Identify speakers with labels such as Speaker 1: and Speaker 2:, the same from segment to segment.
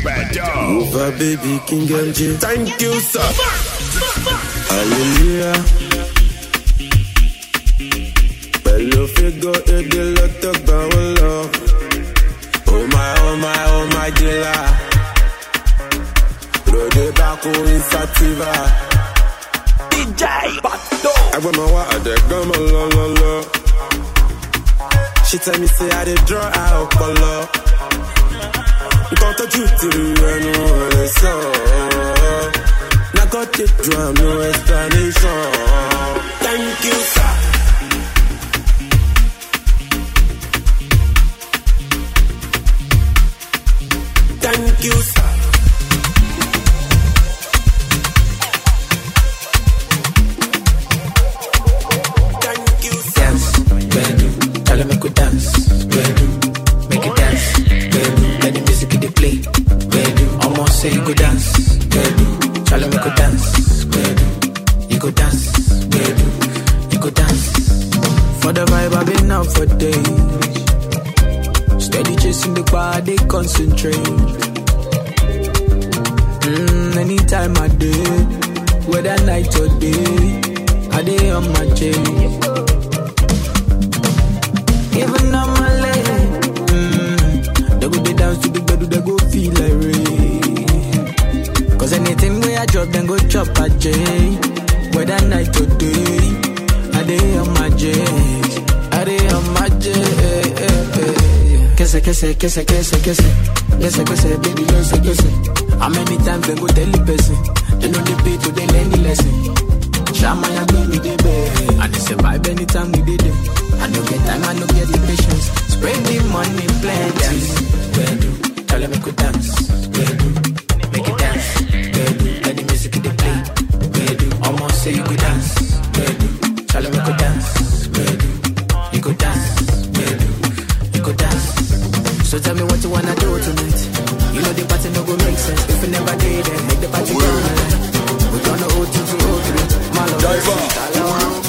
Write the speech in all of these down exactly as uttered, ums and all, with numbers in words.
Speaker 1: Over baby King L J. Thank you, sir. Hallelujah. Bello figo e de loto bawolo. Oh my, oh my, oh my dealer. Rode bako in sativa. D J Bato. I want my water, they come along, la la. She tell me say I did draw out color. Quand tu tires no so. Now got the drum, no explanation. Thank you, sir. Thank you, sir. Thank you, sir.
Speaker 2: Dance, baby. Tell me go dance, baby. Make it dance, baby. Let the music in the play, baby. Almost say you go dance, baby. Tell me go dance, baby. You go dance, baby. You go dance. For the vibe I've been out for days. Steady chasing the bar, they concentrate. Mm, anytime I do, whether night or day, I day on my chain. Even on my leg, mm, they go they dance to the bed, they go feel like rain. Cause anything where I drop, then go chop a J. Whether night or day, I day on my J. I day on my J. Kese, kese, kese, kese, kese. Kese, kese, baby, kese, kese. How many times they go tell the person? They know the pay to they learn the lesson. Shama ya baby, they bear. And they survive anytime we did it. I don't get time, I don't get the patience. Spread the money, plenty. Baby, tell them I could dance. Baby, make it dance. Baby, let the music in the play. Baby, almost say you could dance. Baby, tell them I could dance. Baby, you could dance. Baby, you could dance. So tell me what you wanna do tonight. You know the party no go make sense. If you never did it, make the party down the line. We're gonna O two to O three. Malo, diver.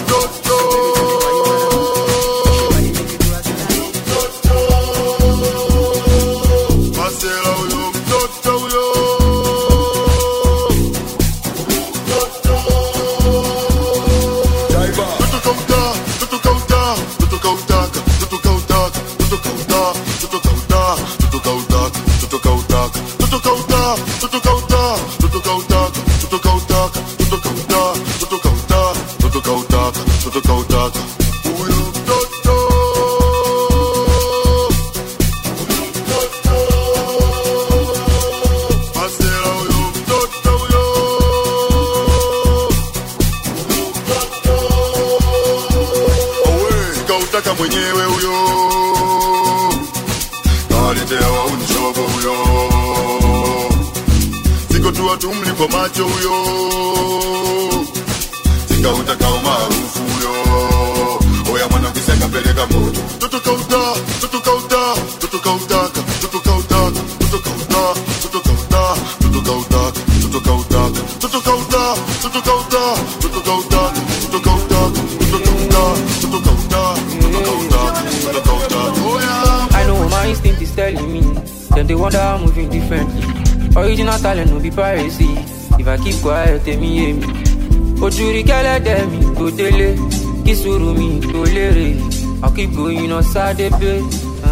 Speaker 3: Original talent no be piracy. If I keep quiet, tell me hear me. Ojuri kele de mi go dele, kisuru mi go lere. I'll keep going on Saturday.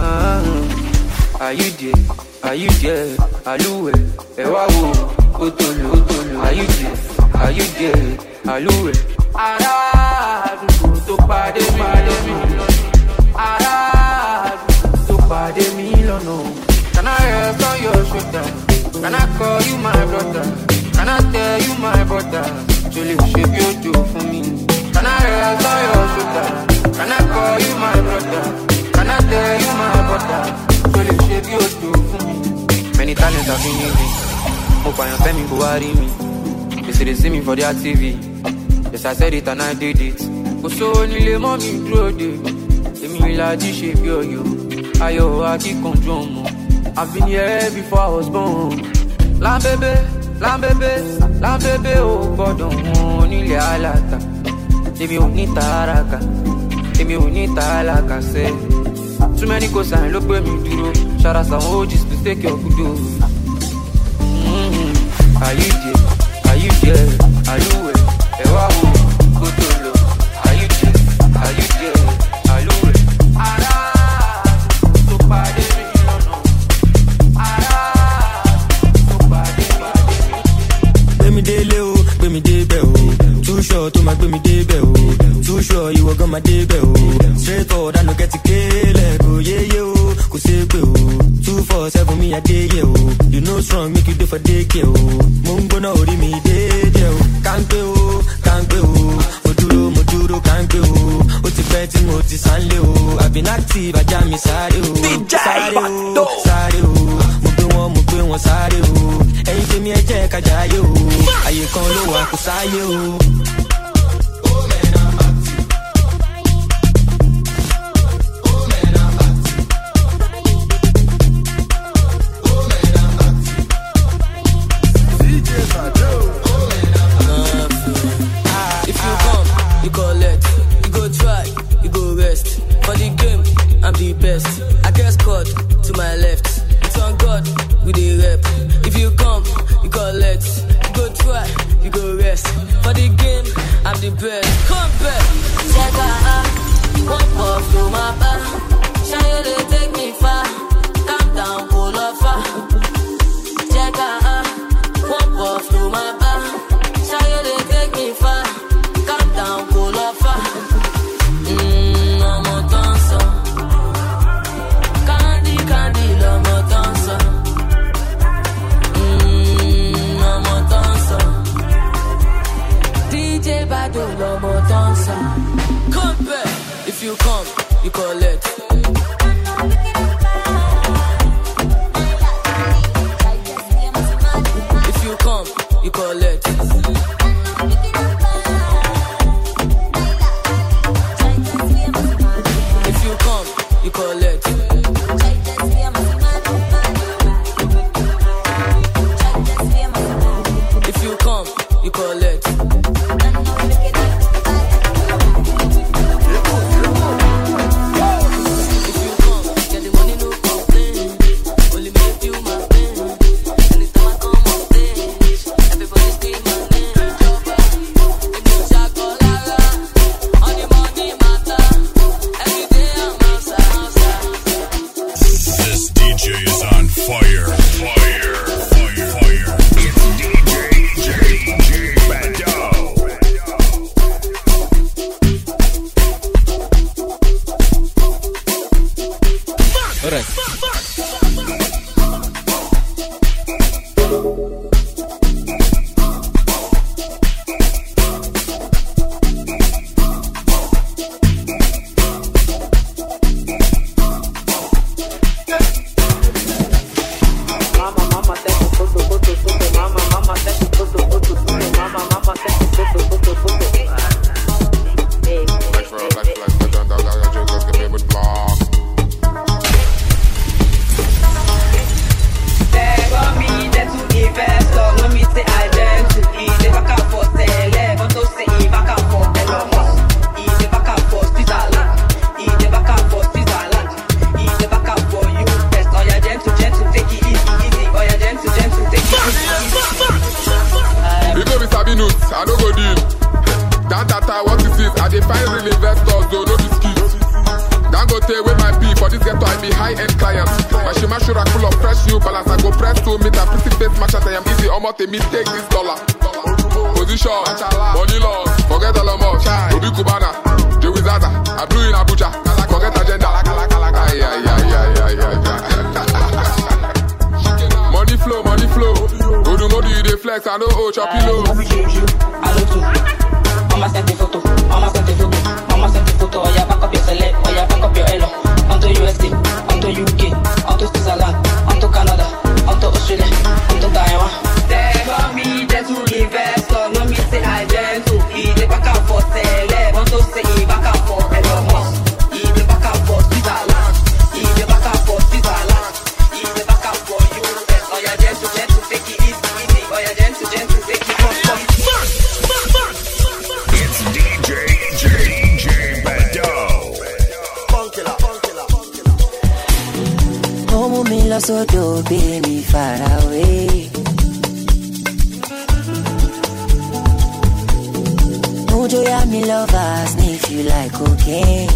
Speaker 3: Uh-huh. Are you there? Are you there? Aluwe, ewa wo, otolo, otolo. Are you there? Are you there? Aluwe. Ara, du to pade mi, pade mi. Ara, du to pade mi lono. Can I rest on your shoulder? Can I call you my brother? Can I tell you my brother? Truly shape you do for me. Can I rest on your shoulder? Can I call you my brother? Can I tell you my brother? Truly shape you do for me. Many talents have been using. Hope I am family who are me. They say they see me for their T V. Yes, I said it and I did it. Go so only mommy throw it. Let me like this shape you yo. Ayo, I keep control. I've been here before I was born. La bébé, la bébé, la bébé, oh God, on il y a la ta. Demi unita haraka, demi unita haraka, say. Too many cosine, look where me duro. Shout out some O Gs to take your kudo.
Speaker 4: sure to my baby debe oh. Too sure you were gonna debe oh. Straight forward I no get to kill it oh yeah yeah oh. Go say oh. Two four seven me a day yeah oh. You know strong make you do for day yeah oh. Mungo na ori me day yeah oh. Can't be oh, can't be oh. Mojuro mojuro can't be oh. Oti peti moti sanle oh. I've been active I jam me sare oh.
Speaker 1: D J Bando
Speaker 4: sare oh. Mugbe won mugbe won sare oh. Ẹyin tèmi ẹ jẹ́ ká jayé o. Ayé kan ló wà kó sáyé o.
Speaker 2: If you come, you collect. You go try, you go rest. For the game, I'm the best. I get squad to my left. It's on God, we the rep. If you come, you collect. You go try, you go rest. For the game, I'm the best. Come back.
Speaker 5: Check out, one puff to my bar. Shine they take me far. Calm down, pull up far. Check out, one puff to my bar. Shine they take me far. Calm down, pull up far. Mmm, I'm a dancer. Candy, candy, I'm a dancer. Mmm, I'm a dancer. D J Bado, I'm a dancer.
Speaker 2: Come back. If you come, you collect. If you come, you collect. If you come, you collect. If you come, you collect.
Speaker 6: I know oh choppy low.
Speaker 7: I look too. Mama sent the photo. Mama sent the photo. Mama sent the photo. Oh yeah, back up your select. Oh yeah, back up your elo. Onto U S A, onto U K, onto Switzerland, onto Canada, onto Australia, onto Taiwan.
Speaker 8: They call me gentle investor. No me say I gentle. He the back and forth select. Want to say he back and forth Elon Musk. He the back and forth Switzerland. He the back and forth Switzerland. He the back and forth U S. Oh yeah, gentle, gentle, take it easy. Oh yeah, gentle, gentle, take it fast, fast.
Speaker 9: It's D J J J Bado.
Speaker 1: Funkilla, funkilla, funkilla.
Speaker 10: Como me lo soto, baby, far away. Mojo ya me lover, sniff you like cocaine.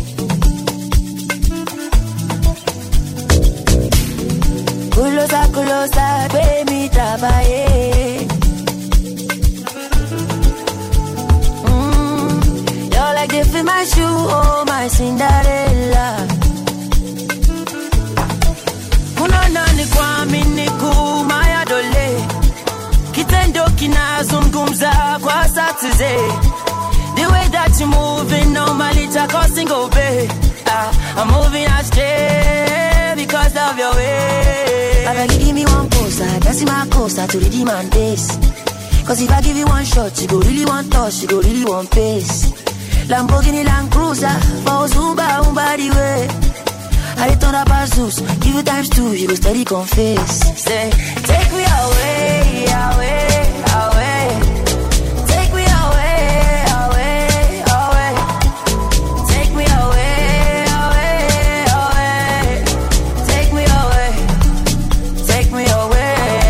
Speaker 10: Culosa, culosa, baby, trabaje. Mm.
Speaker 6: kina zungumza kwa Saturday. The way that you moving normally causing obey. Ah, I'm moving astray because of your way.
Speaker 10: I beg you give me one poster, that's my coaster to redeem my days. Cause if I give you one shot, you go really want touch, you go really want pace. Lamborghini Land Cruiser, for Zumba, Umba the way. I turn up as Zeus, give you times two, you go steady confess. Say, take me away, away, away. Take me away, away, away. Take me away, away, away. Take me away, take me away.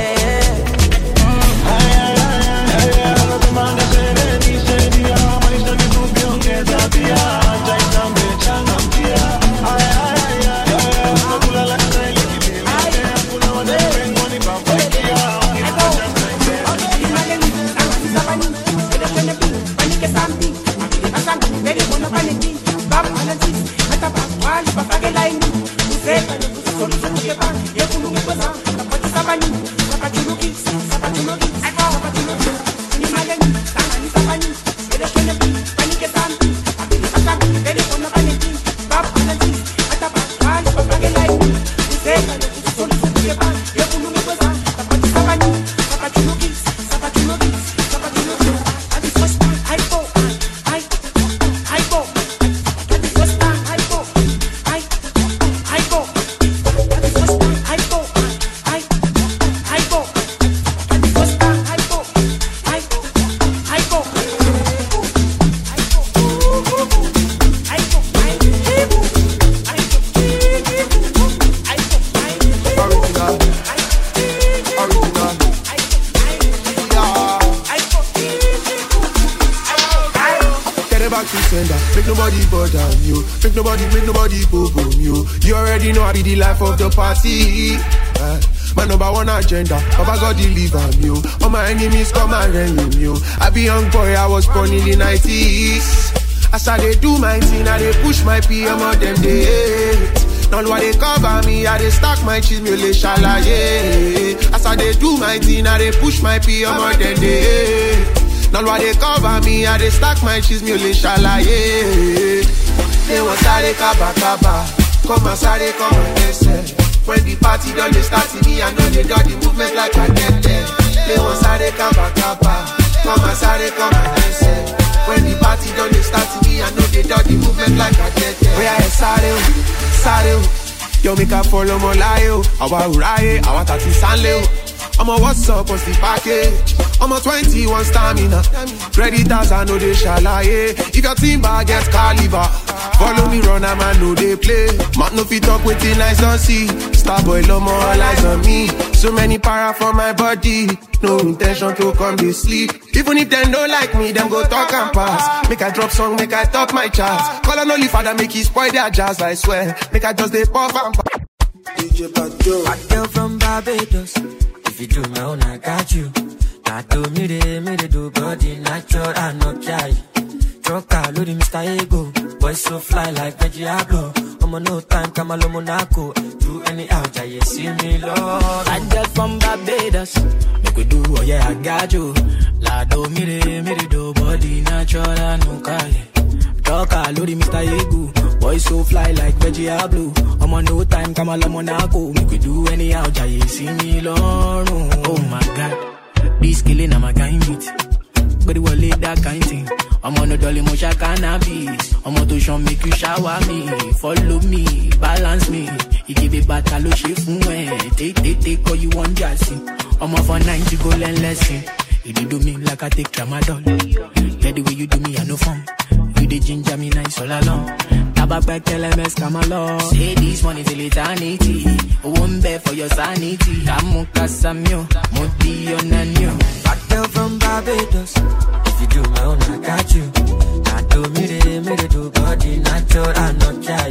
Speaker 1: Make nobody bother you. Make nobody, make nobody boo-boom you. You already know I be the life of the party. Uh, my number one agenda, Papa God deliver you. All my enemies come and reign you. I be young boy, I was born in the nineties. As I they do my thing, I they push my P M on them days. Now why they cover me, I they stack my cheese, me le shalaye. As I they do my thing, I they push my P M on them days. Now why they cover me, I they stack my cheese, me le shalaye. They want sare kaba kaba, come and sare come and listen. When the party done, they start me, I know they do the movement like I get them. They want sare kaba kaba, come and sare come and listen. When the party done, they start me, I know they do the movement like I get them. Oh yeah, sare, sare, yo make a follow my lie, awa uraye, awa tati sanle. I'm a what's up, what's the package? I'm a twenty-one stamina. Creditors, I know they shall lie. If your team bag gets caliber, follow me run, I'm a know they play. Man, no fit up with the nice on see. Starboy, no more eyes on me. So many para for my body. No intention to come to sleep. Even if they don't like me, them go talk and pass. Make I drop song, make I top my charts. Call an only father, make he spoil their jazz, I swear. Make I just they puff and pass. D J Bado.
Speaker 4: Bad girl from Barbados. If you do my own, I got you. I do me de, me de do body natural and not try. Troca, loading Mister Ego. Boy so fly like Veggiablo. I'm on no time, come along Monaco. Do any out, I see me, Lord.
Speaker 2: Bad girl from Barbados. Make we do, oh yeah, I got you. La do me de, me de do body natural and no try. Troca, loading Mister Ego. Boy so fly like Veggiablo. I'm on no time, come along Monaco. Make we do any out, I see me, Lord. Oh my God. This killing, I'm a kind beat. But it will lead that kind thing. I'm on a dolly, mocha cannabis. I'm on to show, make you shower me. Follow me, balance me. You give it back, I'll shift me. Take, take, take, all you want, just I'm off for ninety, go learn lesson. You do me like I take tramadol. Get the way you do me, I no fun. You the ginger me nice all along. Tabak back, L M S, come along. Say this money till eternity. One bed for your sanity. Kamu kasamyo, modi onanyo.
Speaker 4: Bad girl from Barbados. If you do my own, I got you. I do me de, me de do body natural and not try.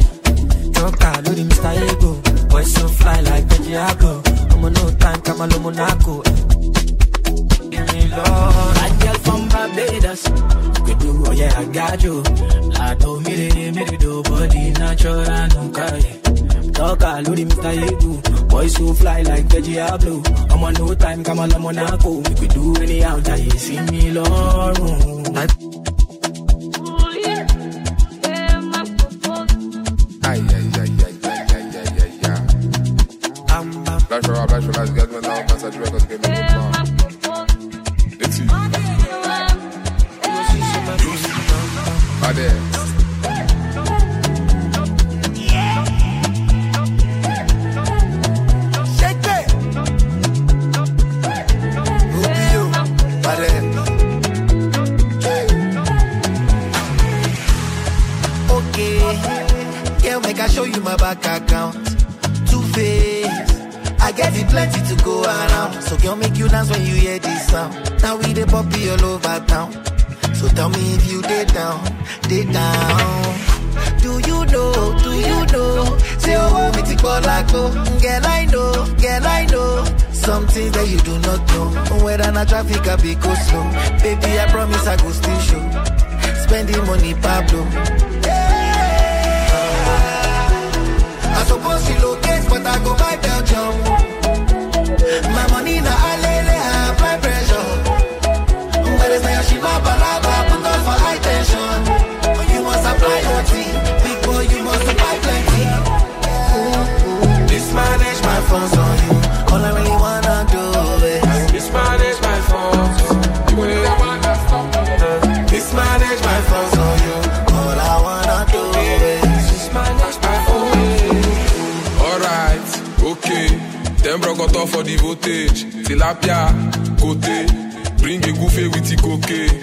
Speaker 4: Troca, loading Mister Ego. Boy so fly like Veggiablo. I'm on no time, come along Monaco. Give me love.
Speaker 2: Bad girl from Barbados. We do, oh yeah, I got you. La do me de, me de do body natural and not try. talker, Lodi Mister Egu. Boys who fly like Veggie Blue. I'm on no time, come on, I'm on a go. We could do anyhow, that you see me long.
Speaker 11: Ay, ay, ay, ay, ay, ay, ay, ay, ay. Flash for flash for flash, get me now, pass a drug, get me good man. It's you. Are there?
Speaker 12: I show you my bank account. Two face, I get it plenty to go around. So girl, make you dance when you hear this sound. Now we the poppy all over town. So tell me if you did down, did down. Do you know, do you know? Say oh, want me to call like go. Girl, I know, girl, I know. Some things that you do not know. Whether na traffic I be go slow. Baby, I promise I go still show. Spending money, Pablo. I suppose she locate, but I go buy Belgium. My money na alele, I apply pressure. But it's like she ma balaba, put on for high tension. You must apply O T, big boy, you must apply plenty. Mismanage my funds on you, all I really wanna do is mismanage my funds. You will wanna stop. Mismanage my funds on you, all I wanna do is mismanage my funds.
Speaker 11: Okay, them bro got off for the voltage. Tilapia, côté, bring a goofy with the cocaine.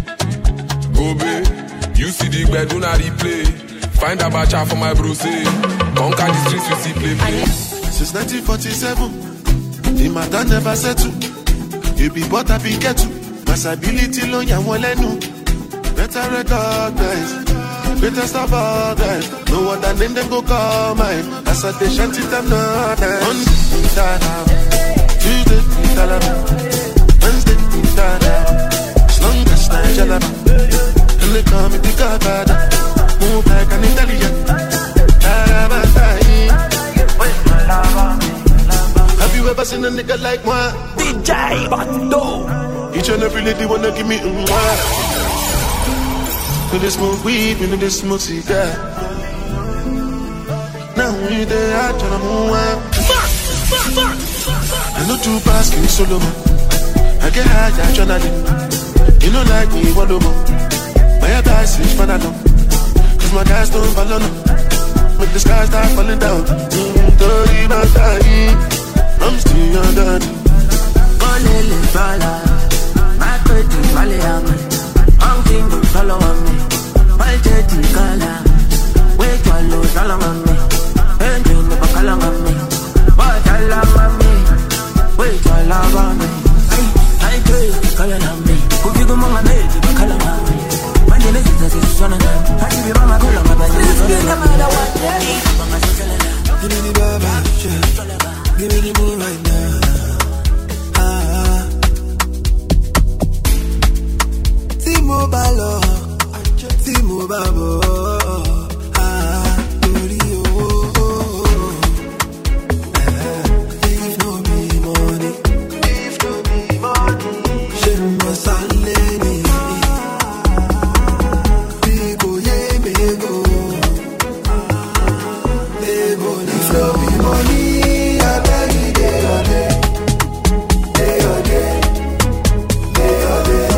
Speaker 11: Gobe, you see the bed, do not replay. Find a bacha for my bro say. Conquer the streets with the play play.
Speaker 13: Since nineteen forty-seven, the matter never settle. You be what I be get to. Masability lo ya walenu. Better recognize. Better stop all that. No other name them go call mine. As I they shanty them not nice. Monday, Tada. Tuesday, Tada. Wednesday, Tada. As long as I jalaba. And they call me the Godfather. Move like an Italian. Have you ever seen a nigga like moi? D J Bando. Each and every lady wanna give me a mwah. When they smoke weed, when they smoke cigar. Now we there, I tryna move on. I know two pass, give me solo man. I get high, I tryna live. You know like me, one more. My advice is fun, I know. Cause my guys don't follow no. When the skies start falling down. Dirty my time. I'm still under.
Speaker 2: Golele fala. My pretty fale, I'm king of follow me. My jetty color. Wait your low salam on me. And you never call on me. But I love on me. Wait your love on me. I pray to call on me. Who give them on my bed to call on me. My name is this one and I give you my call on my bed. Give me the baba, give me the moon right now. Mobile, see mobile, ah, dirty oh. If no be money, if no be money, je me saleni. Bigo ye bigo, bigo. If no be money, I beg you day or day, day or day, day or day.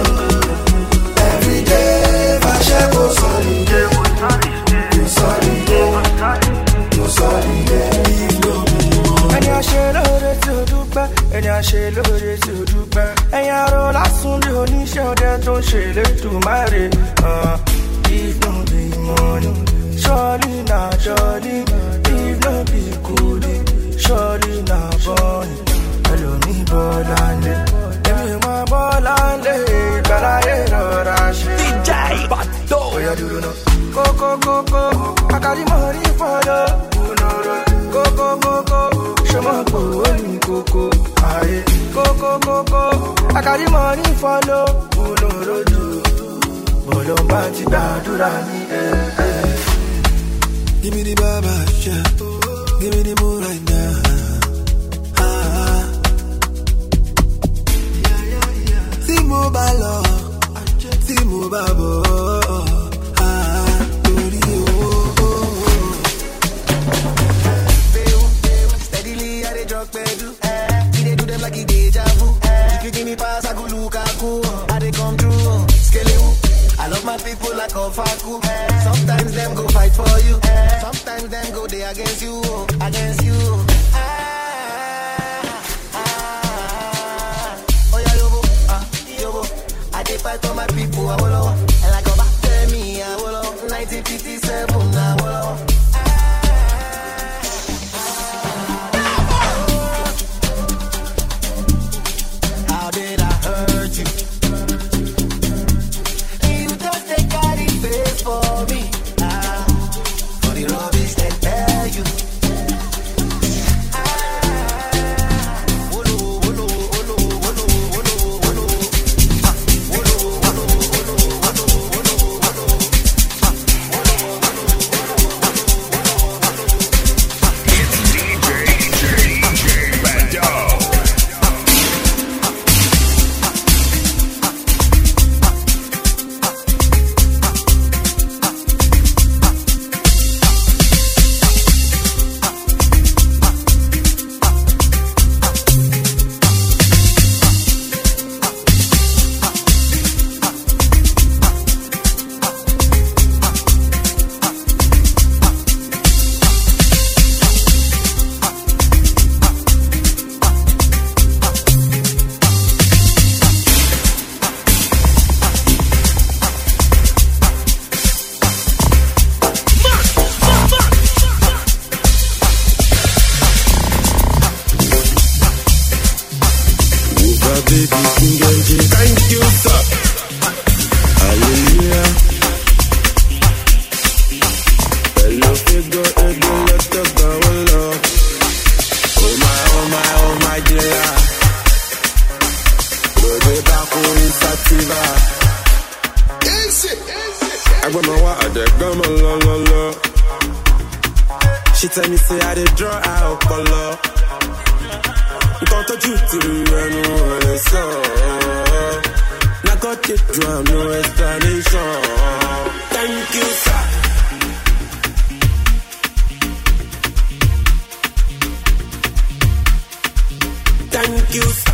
Speaker 2: Ẹ̀yà ṣe lóore tí ó dúpẹ́. Ẹ̀yà rọ lásùn lé oníṣẹ́ ọdẹ tó ń ṣe létò máre. If no be money, surely na jolly. If no be goody, surely na bunny. Ẹlòmí bọ́lá lé, èmi mọ bọ́lá lé. Ìgbàláyé rọra ṣe. D J Bando. Oya dúró náà. Kókó kókó, àkàrí mọ̀ rí fọ́lọ́. Kókó kókó, ṣe mọ̀ pò ó ní kókó. Coco, coco, I got the money for no Ulorodu. Bolo Bati Dadurani. Give me the baba, yeah. give me the moon right now. Ah, T-Mobile, T-Mobile, ah,
Speaker 12: steadily I dey drug pedal. He dey do them like he deja vu. If you give me pass, I go look at cool. I dey come through, skelewu. I love my people like a faku. Sometimes them go fight for you. Sometimes them go they against you, against you. Ah, ah, oh yeah, yobo, ah, yobo. I dey fight for my people, I will love. And like a back tell me, I will love. nineteen fifty-seven, I will love. How did I hurt you? For me, ah, for the rubbish they tell you. Ah, wolo, wolo, wolo, wolo, wolo, wolo. Ah, wolo, wolo, wolo, wolo, wolo, wolo. Ah, wolo, wolo, wolo, wolo, wolo.
Speaker 9: It's D J D J Bando.
Speaker 1: Thank you, sir. Hallelujah. Hello, figure, ego, let the power up. Oh my, oh my, oh my dear. Rode back on Sativa. I got my water, come on, la la la. She tell me say I did draw out color. Quand tu te renoues ça, n'a côté toi no explanation. Thank you, sir. Thank you, sir.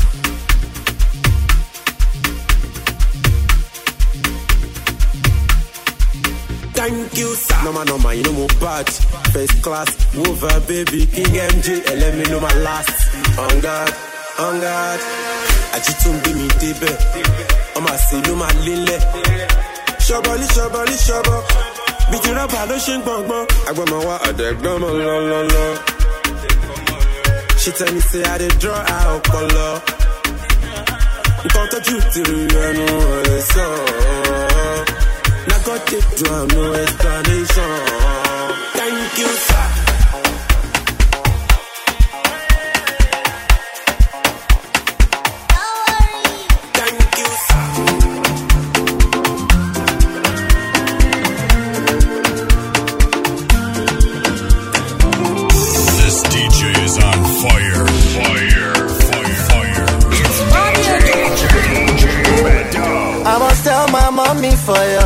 Speaker 1: Thank you, sir. No man, no man, you know more bad. First class, over baby, King M J, and let me know my last. On God, on God. I just don't be me, baby. I'm a say, no, my lily. Shabali, shabali, shabba. Beat it up, I don't shake, bong, bong. I got my water, there, come on, la, la, la. She tell me, say, I did draw out color. Quand tu te renoues ça, n'a côté toi, no explanation. Thank you, sir.
Speaker 12: Me for ya,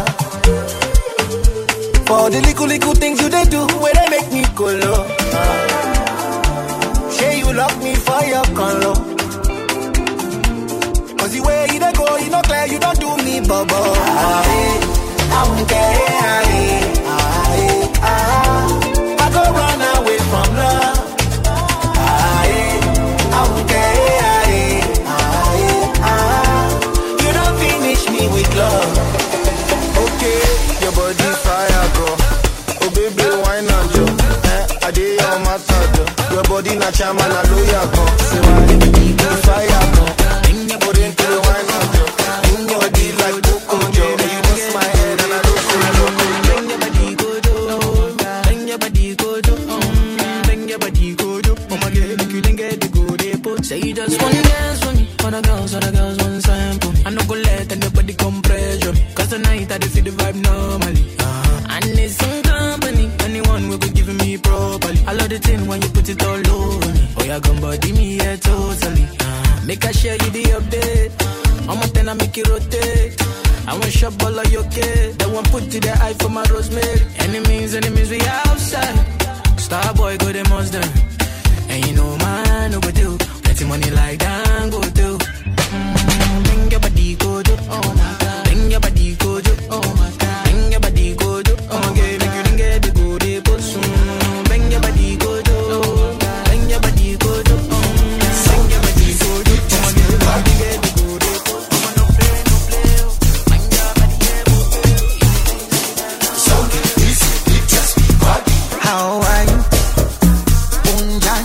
Speaker 12: for the little little things you they do, where they make me go low. Uh, say you lock me for your color, cause the way you they go, you not clear, you don't do me bubble. I, I won't care. I, I, I, I go run away from love. I, I won't care. I, I, I, you don't finish me with love. Your body fire, bro. Oh baby, wine and jo. Eh, I dey on my side. Your body na chama na loya, bro. Say why? You fire, bro. Put into the wine and jo. In your body like Coco Jo. You bust my head and I don't feel no. Bring your body go do. Bring your body go do. Bring your body go do. Oh my God, if you didn't get the go, they put. Say you just wanna dance with me. Other girls, other girls want sample me. I no go let anybody come pressure me. Cause tonight I just feel the vibe normally. Uh-huh. I need some company. Anyone will be giving me properly. I love the thing
Speaker 2: I gon' body me here totally. Uh, make I share you the update. I'm a ten, I make it rotate. I want shop all of your kid. That one put to the eye for my rosemary. Enemies, enemies, we outside. Star boy, go them monster. And you know man, no go do. Getting money like that, go do. Mm, bring your body, go do. Oh my God. Bring your body, go do. Oh my God. Bring your body, go do. Oh my God. Make you didn't get the go de post. Bring your body, go do. Bring your body, go do. Bring your body, go do. Oh my God. Make you get the go de post. Oh my no play, no play. Bring your body, go do.
Speaker 12: So easy, it just be body. How are you? Unjan,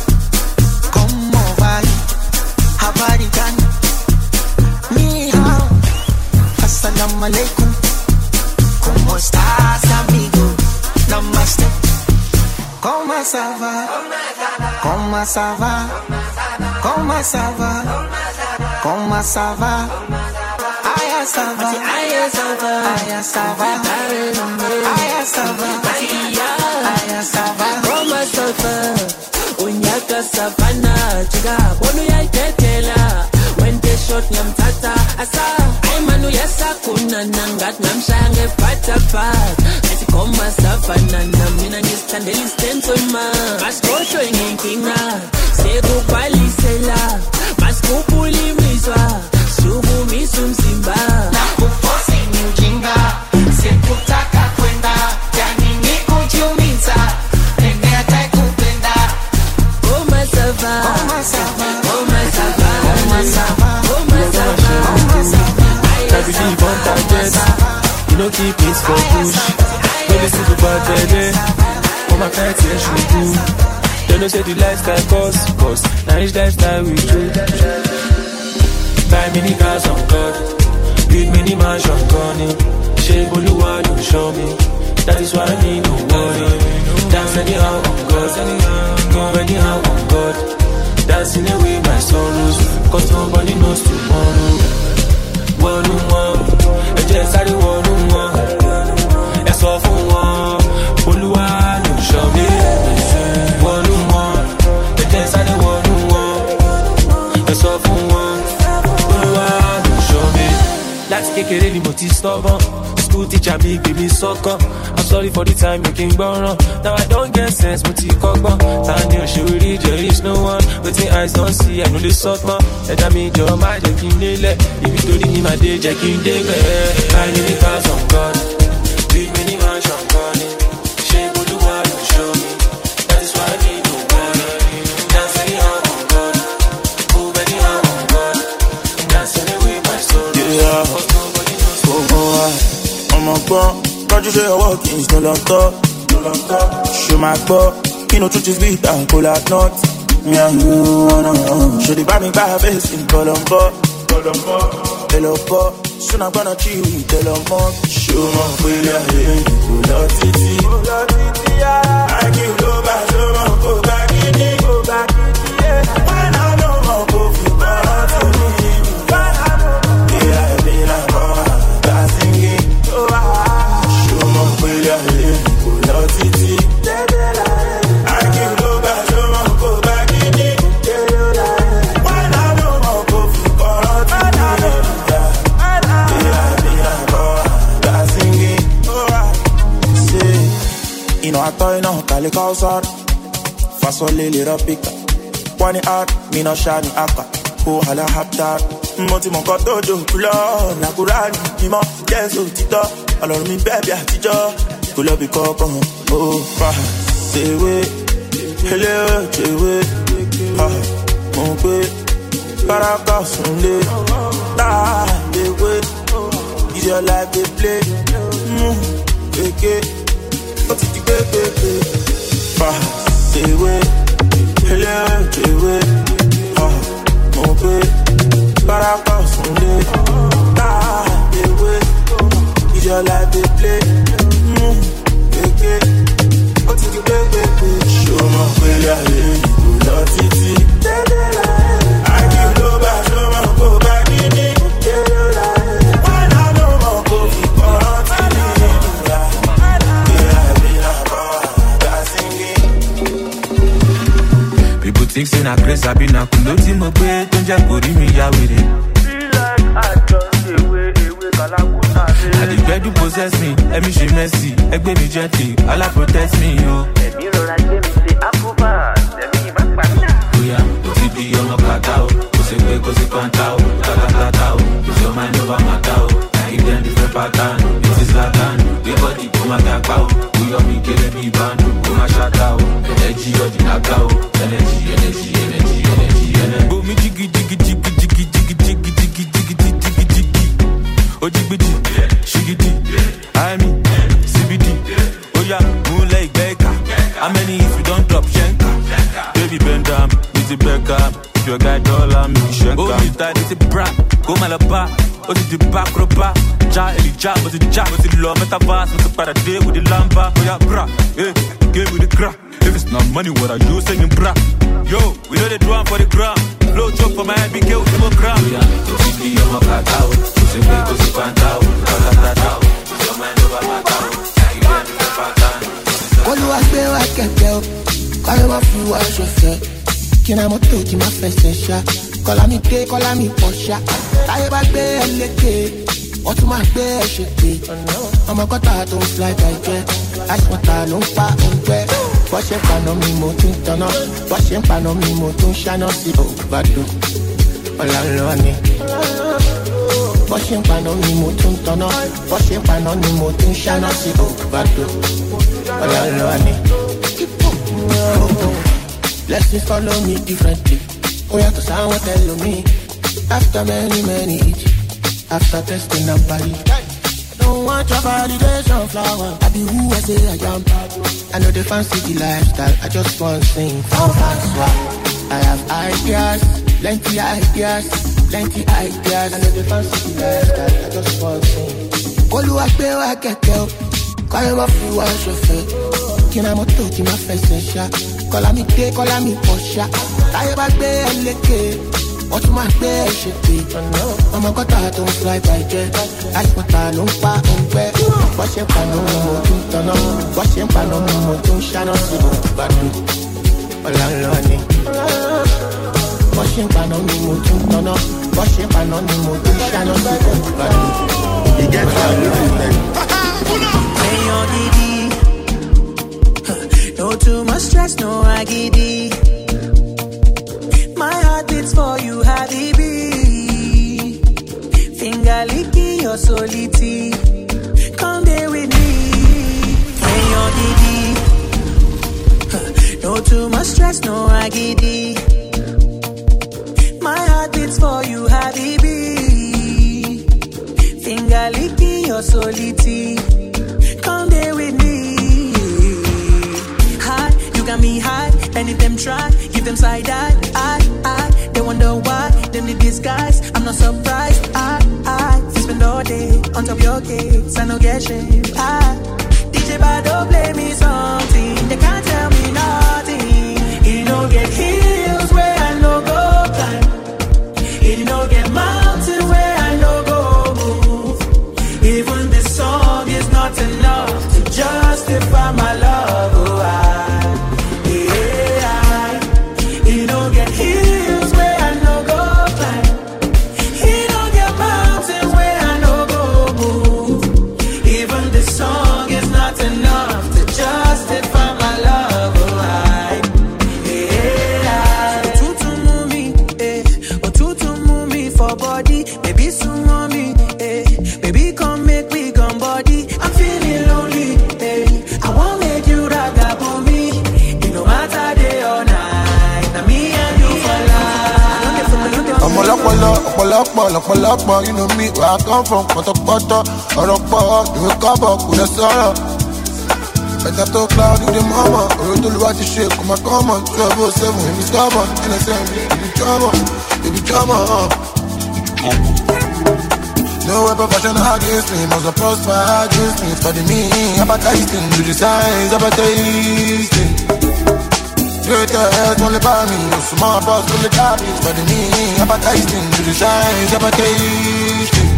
Speaker 12: come over. Habari gani? Ni hao. Assalamu alaikum. ¿Cómo estás, amigo? Namaste. ¿Cómo ça va? ¿Cómo ça va? ¿Cómo ça va? ¿Cómo ça va? Aya ça va. Aya ça va. Aya ça va. Aya ça va. Aya ça va.
Speaker 14: ¿Cómo ça va? Unyaka savana. Chiga, bonu ya itetela. Wente shot nyamtata. Asa, ay manu yasa kuna nangat namshange pata pat. Ati koma savana na mina nistandeli stento ma. Maskosho inginkinga. Segu palisela. Maskupuli mizwa. Sugu misumsimba.
Speaker 12: Na kufosi ni ujinga. Sikutaka kwenda. Yani ni kujiumiza. Nene atai kupenda.
Speaker 14: Koma sava.
Speaker 12: Koma sava.
Speaker 14: Koma sava.
Speaker 12: Koma sava.
Speaker 14: Koma sava.
Speaker 12: Koma sava.
Speaker 4: Every day want to get. You know keep it for push. Don't listen to bad baby. All my friends say she do. They know say the lifestyle cost, cost. Now each lifestyle we do. Buy many cars on God. Build many mansion gone. Shake Oluwa don't show me. That is why I need no worry. Dance anyhow on God. Go anyhow on God. Dancing away my sorrows. Cause nobody knows tomorrow. One on one. I just had it one on one. That's all for one. Oluwa don't show me. One on one. I just had it one on one. That's all for one. Oluwa don't show me. Láti kékeré ni mo ti stubborn. School teacher mi gbé mi sọ́kàn. I'm sorry for the time making gbọ́ràn. Now I don't get sense, mo ti kọ́gbọ́n. Tani òṣèré there is no one. Wetin eyes don't see, I know dey sort mọ́. Ẹ̀dá mi jọ má jẹ́ kí n lélẹ̀. Ibi torí mi máa dé jẹ́ kí n dé bẹ́ẹ̀. Buy many cars on God. Build many mansion gone. Ṣé Olúwa ló show me? That is why I need no money. Dance anyhow on God. Move anyhow on God. Dancing away my sorrows.
Speaker 15: Yeah. Oh, oh, I'm a bum. Can't you say your work is no longer? No longer. Show my butt. You know, truth is beat and pull out nuts. Me and you, no, no. Should they buy me by a face in Colombo? Colombo. Hello, Pop. Soon I'm gonna chill with Hello, Mom. Show my way, I ain't pull out titty. Pull out titty, yeah. I give go back, show my go back in it. Go back in it, yeah. When I know my go for back to me. When I know, yeah, I be like, oh, that's singing. Oh, ah. Show my way, I ain't pull out titty. I give go back, show my go back in it. When I know my go for back to me. Yeah, I be like, oh, that's singing. Oh, ah. See, you know I thought you know, Kali Kausar. Fast or Lily Rapika. One art, me no shiny aka. Oh, hala hap that. Moti mon koto jo kula. Na kurani, mimo, yeso tito. Alor mi baby atijo. Kula bi koko, oh, pa. Say we, hello, say we. Ah, mon pe. Paraka sunde. Nah, they wait. Is your life they play? Mm, okay. What did you pay, pay, pay? Pa, say we, hello, say we. Ah, mon pe. Paraka sunde. Nah, they wait. Is your life they play? Mm, okay. What did you pay, pay, pay? Show my way, I ain't do nothing. I give no back, show my go back in it. When I know my go for party, yeah, I be like, oh, that's singing.
Speaker 2: People think say na grace, I be na kuloti mo gbe, don't just body me ya with it. I the bed you possess me, let me she messy, egg baby gently, Allah protect me, yo. Oh yeah, what's it be on a catao? What's it be, what's it pantao? Tatatao, it's your mind over my cow. I give them different pattern, it is Latin. We body to my cacao, we are me killing me band, to my shakao. Energy or the knockout, energy, energy, energy, energy, energy. Boom, me jiggy, jiggy, jiggy, jiggy, jiggy, jiggy, jiggy, jiggy, jiggy, jiggy. Oh, jiggy, shiggy, I mean, C B D. Oh yeah, moonlight baker. How many if you don't drop shenka? Baby bend down, it's a Beckham. If your guy dollar, me shenka. Oh, me tired, it's a bra. Go malaba, oh, it's the back roba. Ja, eli ja, but the ja, but the law, metaverse, with the paraday with the lamba. Oh yeah, bra, eh, game with the crack. If it's not money, what are you saying, bra? Yo, we know they do one for the ground. Blow joke for my head, be killed with the ground. Oh yeah, to see me on my back out. To see me, to see pantao. Tatatao, your mind over my cow. I give them the pattern.
Speaker 16: Olúwàgbé wa kẹ̀kẹ́ o, kọ́lé wọ́n fi wá ṣọ̀fẹ́. Kí ni àmọ́ tó kí n máa fẹsẹ̀ ṣá? Kọ́lá mi dé, kọ́lá mi pọ̀ ṣá. Táyé bá gbé ẹ lékè, wọ́n tún máa gbé ẹ ṣèké. Ọmọ kọ́tà tó ń fly by jet, àìsàn ló ń pa òǹgbẹ́. Bọ́ ṣe ń paná mi mo tún tanná, bọ́ ṣe ń paná mi mo tún ṣáná sí òbádùn. Ọ̀la ń lọ ni. Bọ́ ṣe ń paná mi mo tún tanná, bọ́ ṣe ń paná ni mo tún ṣáná sí òbádùn. Ọ̀la ń lọ ni. Blessings follow me differently. Oh yeah, to someone tell me. After many, many each. After testing the body. Don't want your validation flower. I be who I say I am. I know they fancy the lifestyle. I just want to sing for fans. I have ideas, plenty ideas, plenty ideas. I know they fancy the lifestyle. I just want to sing. Olúwàgbé wa kẹ̀kẹ́ o, kọ́lé wọ́n fi wá ṣọ̀fẹ́. Kí ni àmọ́ tó kí n máa fẹsẹ̀ ṣá? Kọ́lá mi dé, kọ́lá mi pọ̀ ṣá. Táyé bá gbé ẹ lékè, wọ́n tún máa gbé ẹ ṣèké. Ọmọ kọ́tà tó ń fly by jet, àìsàn ló ń pa òǹgbẹ́. Bọ́ ṣe ń paná mi mo tún tanná, bọ́ ṣe ń paná mi mo tún ṣáná sí òbádùn. Ọ̀la ń lọ ni. Bọ́ ṣe ń paná mi mo tún tanná, bọ́ ṣe ń paná mi mo tún ṣáná sí òbádùn. Ìjẹ́ta ló ń bẹ̀.
Speaker 17: Èèyàn gidi, no too much stress, no agidi. My heart beats for you, Habibi. Finger licking your solity. Come there with me. Hey, your Didi. No too much stress, no agidi. My heart beats for you, Habibi. Finger licking your solity. Come there with me. High, you got me high. And if them try, give them side eye, I, I. They wonder why, them the disguise. I'm not surprised, I, I. Spend all day on top of your gates, I no get shame, I. D J Bado play me something, they can't tell me nothing. He no get hills where I no go climb. He no get mountains where I no go move. Even this song is not enough to justify my love, oh I.
Speaker 16: Ọ̀pọ̀lọpọ̀ lọ̀pọ̀lọpọ̀ inú mi wà kán fún pọ̀tọ̀pọ̀tọ̀ ọ̀rọ̀ pọ̀ ìwé kọ́bọ̀ kò lè sọ̀rọ̀. Ẹ̀ta tó cloud ìdè mọ́mọ́ òrò tó lù wá ti ṣe kò máa kọ́mọ̀ twelve oh seven èmi stubborn N S M ibi jọ́mọ̀ ibi jọ́mọ̀. No weapon fashion against me, must prosper against me. Study me, advertising, do the signs, advertising. Greatest only by me, small boss only got me. Study me, advertising, do the signs, advertising.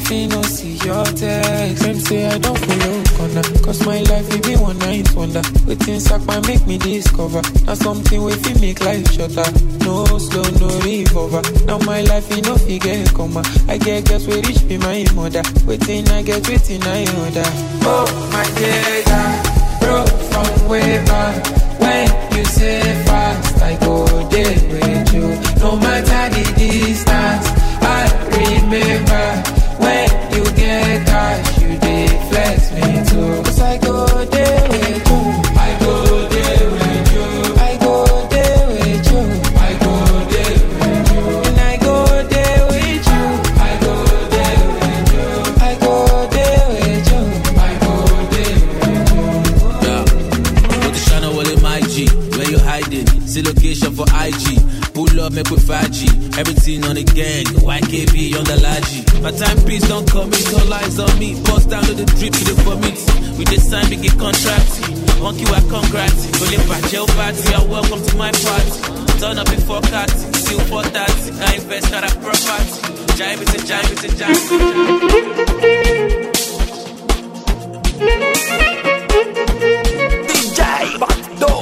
Speaker 2: if you no see your text. Them say I don't follow corner, cause my life will be one night wonder. Waiting sack my make me discover. Now something we feel make life shorter. No slow, no revolver. Now my life you no figure comma. I get girls we reach be my mother. Waiting I get waiting I order. Oh my data, bro from way back. When you say fast, I go there with you. No matter the distance, I remember. When you get cash, you dey flex me too. Cause I go there with you. I go there with you. I go there with you. I go there with you. And I go there with you. I go there with you. I go there with you. I go there with you.
Speaker 18: Yeah. Put the channel all in my G. Where you hiding? See location for I G. Pull up, make with five G. Everything on the gang. Y K B on the Laji. My timepiece don't come in, all eyes on me. Bust down to the drip, you the vomit. We just sign, we get contracts. Monkey, I congrats. Only Pachel party, you're welcome to my party. Turn up before cat, still for that. I invest, got a property. Jive it, jive it, jive it. D J Bando.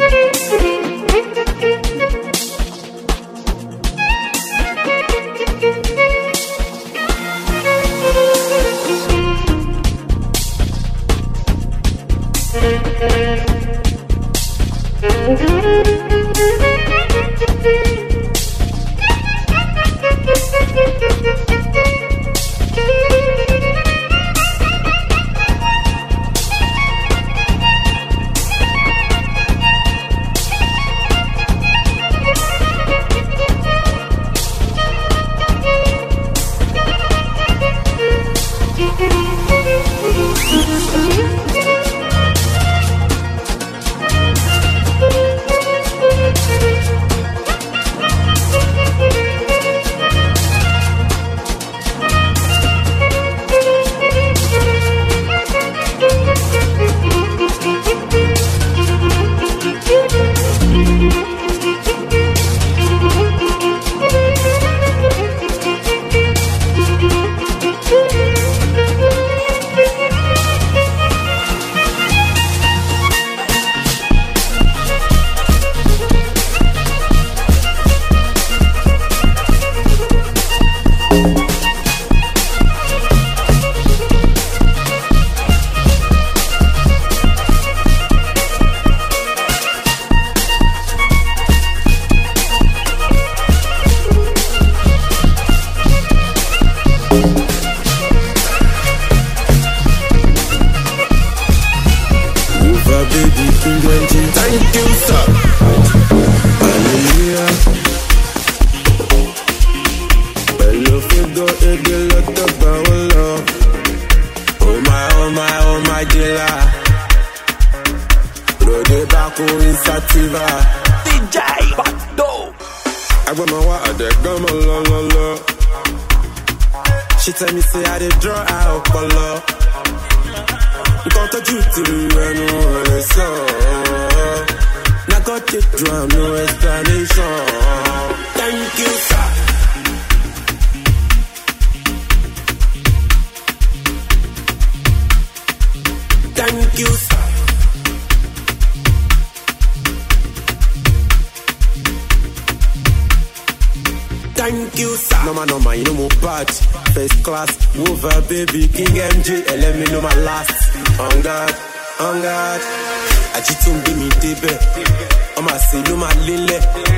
Speaker 1: Baby, King M J, and let me know my last. On God, on God. I just don't be me debe. I'm a say no my lile.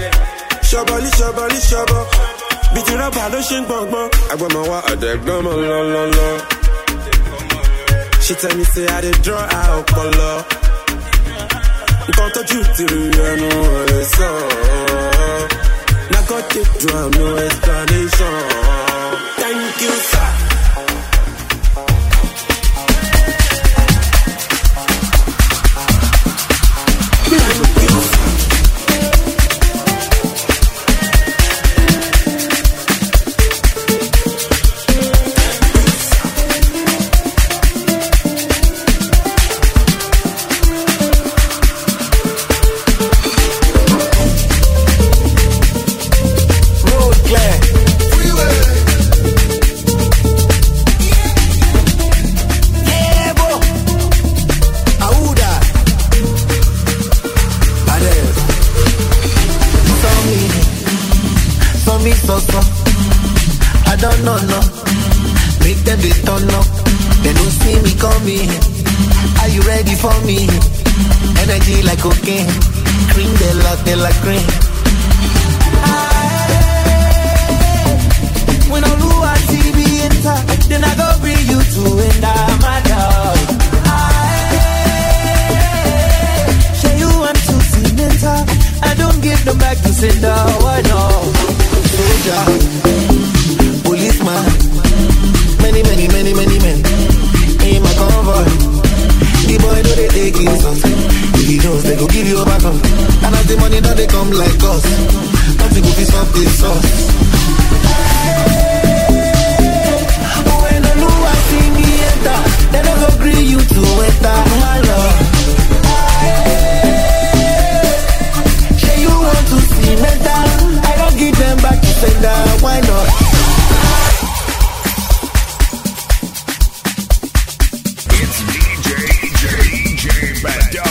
Speaker 1: Shabali, shabali, shaba. Between a palo shing bong bong. I got my water deck, gum la la la. She tell me say I did draw out color. Can't touch you till you know it's all. Now got it drum, no explanation. Thank you, sir.
Speaker 12: no, no. Make them they turn up. They don't see me coming. Are you ready for me? Energy like cocaine. Cream de la, de la cream. When I do a T V enter, then I go bring you to end up my dog. Say you want to see mental, I don't give them back to sender. Why no? Soldier, policeman, many, many, many, many men in my convoy. The boy know they take it something. If he knows they go give you a back on. And as the money now they come like us. Nothing go piss up this sauce. When I know I see me enter, they don't go agree you to enter my love. Say you want to see mental, I don't give them back to sender. Why not?
Speaker 9: It's D J, D J Bando.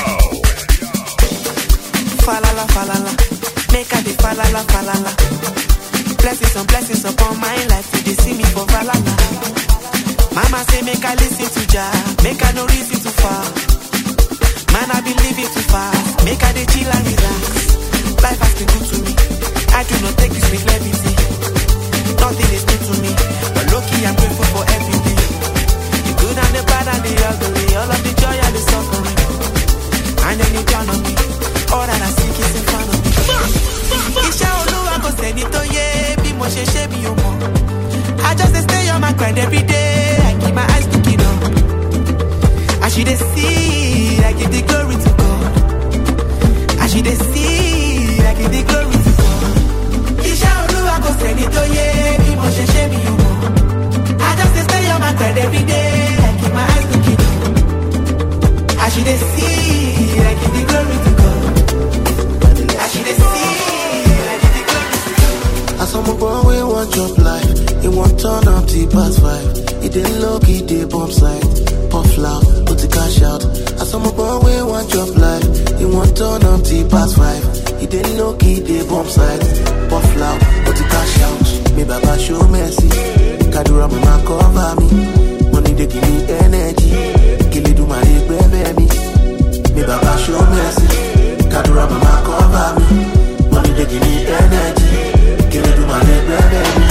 Speaker 17: Falala, falala, make a de falala, falala. Blessings on blessings upon my life, you they see me for falala. Mama say make I listen to Jah, make I no reason too far. Man I been living too fast, make I de chill and relax. Life has been good to me, I do not take this with levity. Nothing is new to me, but lucky I'm grateful for everything. The good and the bad and the ugly, all of the joy and the suffering. And then you turn on me, all that I seek is in front of me. Isha Oluwa go send it to ye, be mo she she be yo mo. I just stay on my grind every day, I keep my eyes looking up. I should see, I give the glory to God. I should see, I give the glory to God. Isha Oluwa go send it to ye, be mo she she be yo mo. I just stay on my grind every day, I keep my eyes looking up. I should see, I give the glory to God. I should see, I give the glory to God.
Speaker 12: As I'm a boy, we want job life. It won't turn up the past five. It didn't look, it did bomb side. Puff loud, put the cash out. As I'm a boy, we want job life. It won't turn up the past five. It didn't look, it did bomb side. Puff loud, put the cash out. Me baba show mercy. Kadura mama cover me. Money they give me energy. Kill it do my baby. Me baba show mercy. Kadura mama cover me. Money they give me energy. Kill it do my baby.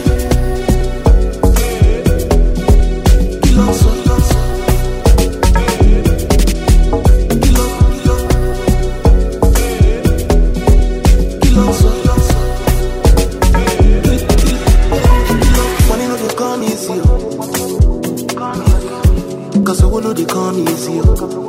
Speaker 12: Cause I wanna they come easy.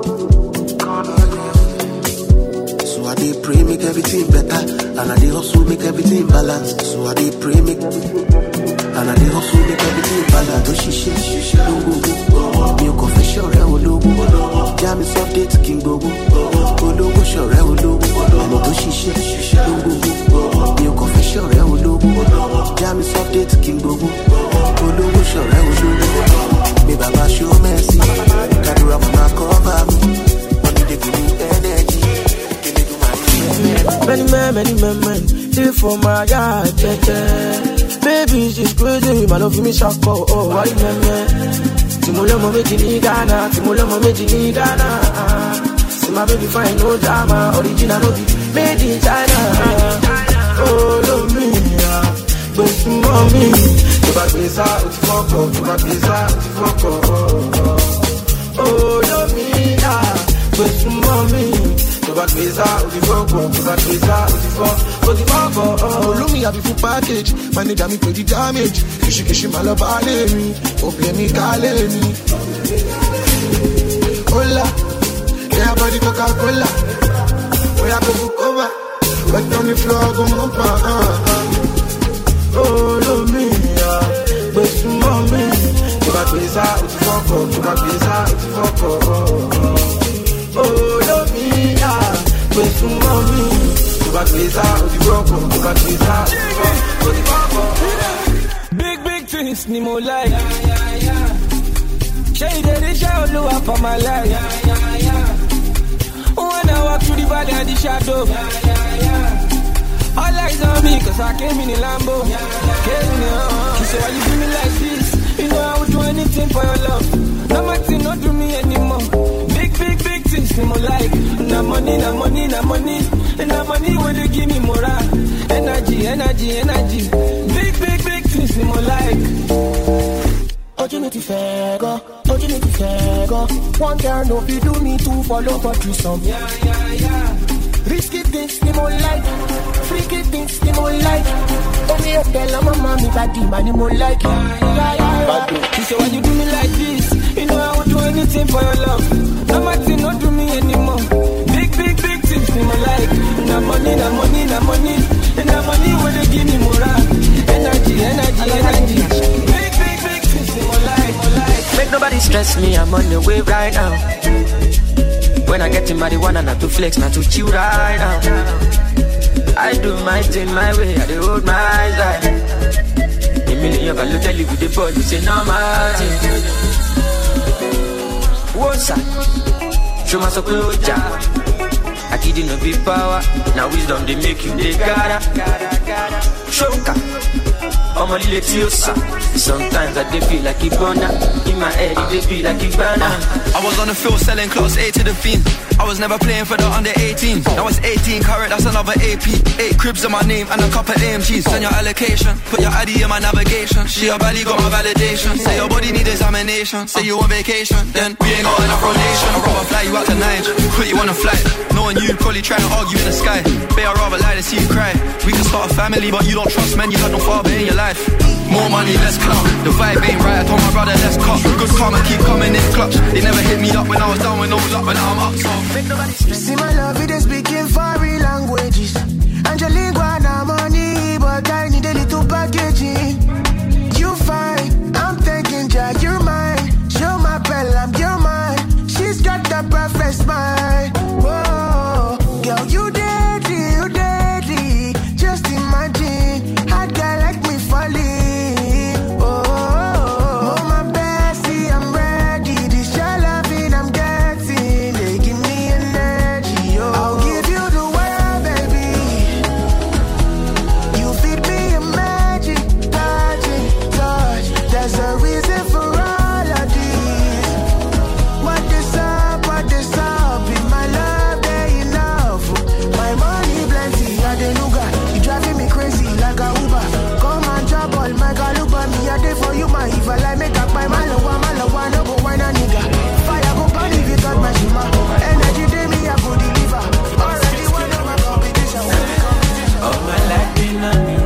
Speaker 12: So I dey pray make everything better, and I dey hustle make everything balance. So I dey pray make and I dey hustle make everything balance. Do she she she she do go me confession re ologo. Jam is update king go go. Ologo sure re ologo. Do she she she she do go me confession re ologo. Jam is update king go go. Ologo sure re ologo. Me baba show mercy. Kadura mama cover me. Money they give me energy. Give me do my
Speaker 2: many men, many men, men. Till for my yard, yeah. Baby, she's crazy. My love for me shock. Oh, oh, why you man? Timolo mo meji ni Ghana. Timolo mo meji ni Ghana. See my baby fine, no drama. Original no be made in China. Oh, love me, yeah. But you want me. Tu vas baiser ou tu focus, tu vas baiser ou tu focus. Oh, love me, yeah. But you want me. Tu vas baiser ou tu focus, tu vas baiser ou tu focus, ou tu focus.
Speaker 16: Oh, look me, I be full package. Manager me pay the damage. Kishi kishi my love all me. Oh, play me, call me. Hola, yeah, body Coca-Cola. Oh, yeah, go book over. Wet on the floor, go move on.
Speaker 2: Oh, love me, yeah. But you want me. Tu vas baiser ou tu focus, tu vas baiser ou tu focus. Oh, love me, yeah. But you want me. Tu vas baiser ou tu focus, tu vas baiser ou tu focus. Big, big things, ni mo like. Shade the show, look for my life. When I walk through the valley of the shadow, all eyes on me, cause I came in the Lambo. scares me, uh. She said, why you do me like this? You know I would do anything for your love. No matter, not do me anymore. Big, big, big things in my life. Na money, na money, na money. And na money when you give me morale. Energy, energy, energy. Big, big, big things in my life.
Speaker 16: Opportunity fair go, opportunity fair go. One girl no be do me two follow for threesome.
Speaker 2: Yeah, yeah, yeah.
Speaker 16: Risky things they more like, freaky things they more like. Only a tell her mama me body man they more like. Yeah, yeah, yeah, yeah.
Speaker 2: She said why you do me like this? You know I would do anything for your love. No matter, not do me anymore. Big, big, big things in my life. Na money, na money, na money. And na money when they give me morale. Energy, energy, energy. Big, big, big things in my life, my life.
Speaker 6: Make nobody stress me, I'm on the wave right now. When I get in marijuana, not to flex, not to chill right now. I do my thing my way, I do hold my side. A million can look at you with the body, say no matter. What's up? Show my support, I didn't know big power, now wisdom they make you the gotta. Shoka. I'm a little closer. Sometimes I dey feel like Ibona. In my head, it dey feel like Ibana.
Speaker 19: I was on the field selling clothes A to the fiend. I was never playing for the under eighteen. Now it's eighteen carat, that's another A P. Eight cribs in my name and a couple A M Gs. Send your allocation, put your I D in my navigation. She your belly got my validation. Say your body need examination. Say you on vacation, then we ain't got enough rotation. I'd rather fly you out to Niger, put you on a flight. Knowing you probably trying to argue in the sky. Babe, I'd rather lie than see you cry. We can start a family, but you don't trust men. You had no father in your life. More money, less clout. The vibe ain't right, I told my brother, let's cut. Good karma keep coming in clutch. They never hit me up when I was down with no luck, but now I'm up, so make nobody stress.
Speaker 16: See my love, it is speaking foreign languages. Angelingua, na money, but I need a little packaging. You fine, I'm thinking, Jack, you're mine. Show my bell, I'm your mine. She's got the perfect smile. Whoa, girl, you deadly, you deadly. Just imagine, hot guy like me falling. If I like make up my man, no one, man, no one, no go wine a nigga. Fire go burn if you touch my shima. Energy day me I go deliver. Already one of my competition.
Speaker 2: All my life been on the